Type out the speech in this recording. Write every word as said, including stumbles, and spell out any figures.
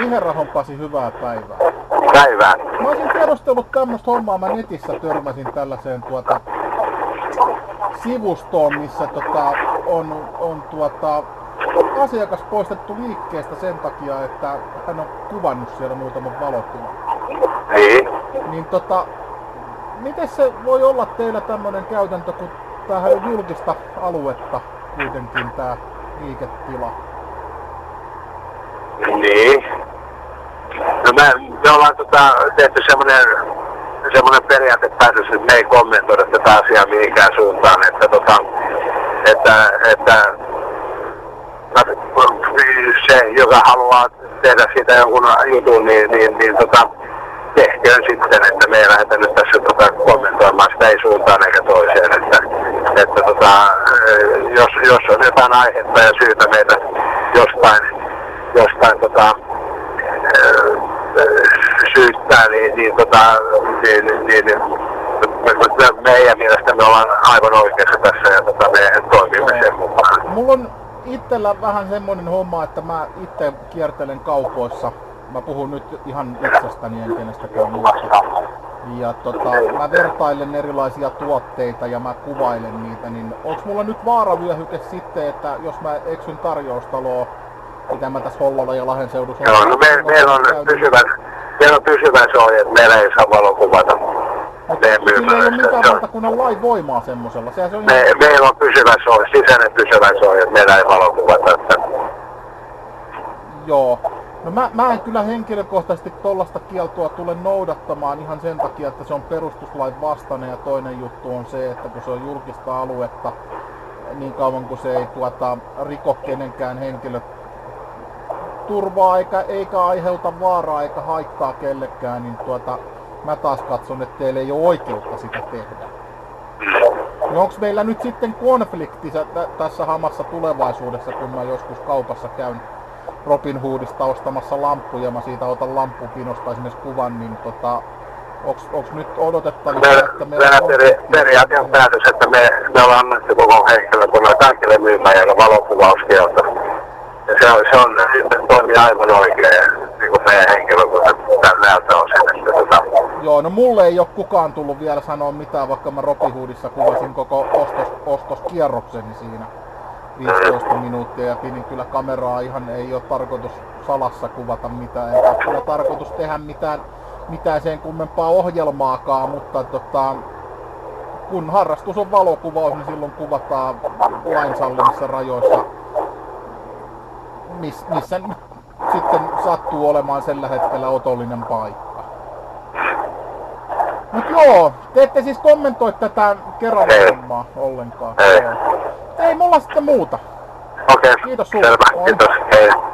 Moi herra Hompasi, hyvää päivää. Päivää. Mä olisin tiedostellut tämmöstä hommaa, mä netissä törmäsin tällaiseen tuota sivustoon, missä tota, on, on tuota, asiakas poistettu liikkeestä sen takia, että hän on kuvannut siellä muutaman valokuvan. Niin. Niin tota, miten se voi olla teillä tämmönen käytäntö, kun tämähän on julkista aluetta kuitenkin tää liiketila? Niin. No me, me ollaan tota, tehty semmonen, semmonen periaatepäätös, että me ei kommentoida tätä asiaa mihinkään suuntaan, että tota, että, että se, joka haluaa tehdä siitä jonkun jutun, niin, niin, niin tota, tehköön sitten, että me ei lähdetä nyt tässä tota, kommentoimaan sitä ei suuntaan eikä toiseen, että, että tota, jos, jos on jotain aihetta ja syytä meitä jostain, jostain tota, syyttää, niin, niin, tota, niin, niin, niin me, meidän mielestä me ollaan aivan oikeassa tässä ja tota, me toimimme sen mukaan. Mulla on itsellä vähän semmoinen homma, että mä itse kiertelen kaupoissa. Mä puhun nyt ihan itsestäni, en kenestäkään muusta. Ja tota, mä vertailen erilaisia tuotteita ja mä kuvailen niitä, niin onks mulla nyt vaaravyöhyke sitten, että jos mä eksyn tarjoustaloon, mitä mä tässä Hollola ja Lahden seudussa on? Joo, no me, meillä on pysyvä, meillä on pysyvä soja, että meillä ei saa valokuvata. Mutta sillä ei ole mitään valtakunnan lain voimaa semmosella. Se on me, ihan... Meillä on pysyvä soja, sisäinen pysyvä soja, että meillä ei valokuvata. Että... Joo. No mä, mä en kyllä henkilökohtaisesti tollasta kieltoa tule noudattamaan ihan sen takia, että se on perustuslain vastainen, ja toinen juttu on se, että kun se on julkista aluetta, niin kauan kun se ei tuota, riko kenenkään henkilö turvaa eikä, eikä aiheuta vaaraa eikä haittaa kellekään, niin tuota, mä taas katson, että teillä ei ole oikeutta sitä tehdä. No onks meillä nyt sitten konflikti tässä hamassa tulevaisuudessa, kun mä joskus kaupassa käyn Robin Hoodista ostamassa lamppuja ja mä siitä otan lamppupinosta esimerkiksi kuvan, niin tota, onks, onks nyt odotettavissa, että meillä on peri, periaatteen päätös, että me, me ollaan annettu koko henkilökunnan kaikille myymäjällä valokuvauskielto. Ja se on, se on se toimii aivan oikein, niin kuin meidän henkilökunnan näiltä osin. Että, tota... Joo, no mulle ei ole kukaan tullut vielä sanoa mitään, vaikka mä Robin Hoodissa kuvasin koko ostos, ostoskierrokseni siinä viisitoista minuuttia ja pidin kyllä kameraa, ihan ei ole tarkoitus salassa kuvata mitään, eikä ole tarkoitus tehdä mitään, mitään sen kummempaa ohjelmaakaan, mutta tota, kun harrastus on valokuvaus, niin silloin kuvataan lain sallimissa rajoissa, miss, missä sitten sattuu olemaan sillä hetkellä otollinen paikka. Mut joo, te ette siis kommentoi tätä Keravan ollenkaan. Ei. Ei mulla sitten muuta. Okei, kiitos sulle. Selvä, kiitos. Hei.